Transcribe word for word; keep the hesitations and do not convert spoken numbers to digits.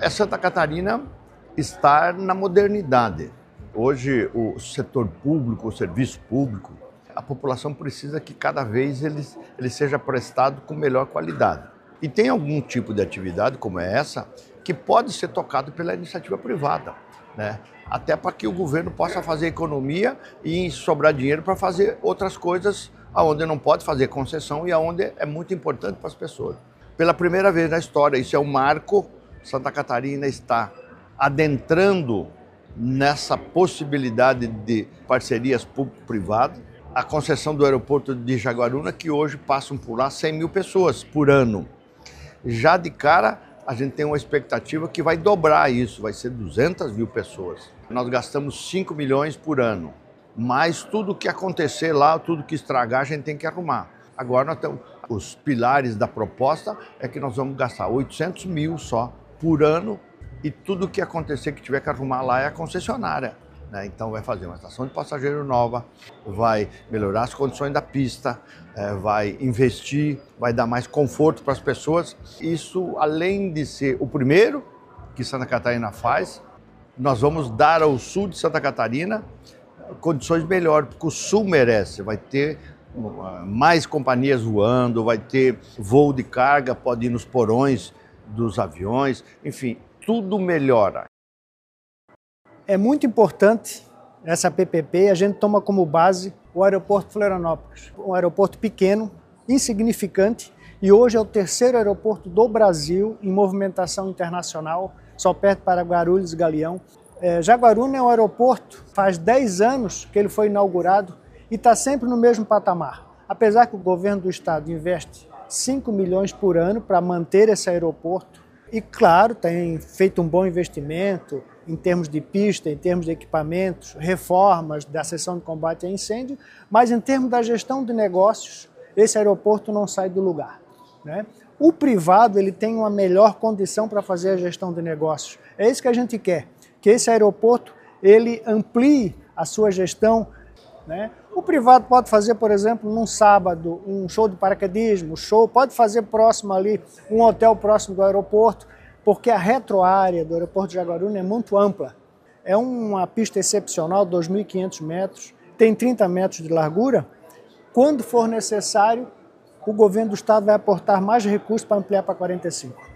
É Santa Catarina estar na modernidade. Hoje, o setor público, o serviço público, a população precisa que cada vez ele, ele seja prestado com melhor qualidade. E tem algum tipo de atividade como essa que pode ser tocado pela iniciativa privada, né? Até para que o governo possa fazer economia e sobrar dinheiro para fazer outras coisas aonde não pode fazer concessão e aonde é muito importante para as pessoas. Pela primeira vez na história, isso é um marco, Santa Catarina está adentrando nessa possibilidade de parcerias público-privadas. A concessão do aeroporto de Jaguaruna, que hoje passam por lá cem mil pessoas por ano. Já de cara, a gente tem uma expectativa que vai dobrar isso, vai ser duzentas mil pessoas. Nós gastamos cinco milhões por ano, mas tudo que acontecer lá, tudo que estragar, a gente tem que arrumar. Agora, nós temos, os pilares da proposta é que nós vamos gastar oitocentos mil só por ano e tudo que acontecer que tiver que arrumar lá é a concessionária. Então vai fazer uma estação de passageiro nova, vai melhorar as condições da pista, vai investir, vai dar mais conforto para as pessoas. Isso, além de ser o primeiro que Santa Catarina faz, nós vamos dar ao sul de Santa Catarina condições melhores, porque o sul merece. Vai ter mais companhias voando, vai ter voo de carga, pode ir nos porões dos aviões, enfim, tudo melhora. É muito importante essa P P P, a gente toma como base o aeroporto de Florianópolis, um aeroporto pequeno, insignificante, e hoje é o terceiro aeroporto do Brasil em movimentação internacional, só perto para Guarulhos e Galeão. É, Jaguaruna é um aeroporto, faz dez anos que ele foi inaugurado e está sempre no mesmo patamar. Apesar que o governo do estado investe cinco milhões por ano para manter esse aeroporto, e claro, tem feito um bom investimento em termos de pista, em termos de equipamentos, reformas da seção de combate a incêndio, mas em termos da gestão de negócios, esse aeroporto não sai do lugar, né? O privado ele tem uma melhor condição para fazer a gestão de negócios. É isso que a gente quer, que esse aeroporto ele amplie a sua gestão, né? O privado pode fazer, por exemplo, num sábado, um show de paraquedismo, show, pode fazer próximo ali, um hotel próximo do aeroporto, porque a retroárea do aeroporto de Jaguaruna é muito ampla. É uma pista excepcional, dois mil e quinhentos metros, tem trinta metros de largura. Quando for necessário, o governo do estado vai aportar mais recursos para ampliar para quarenta e cinco.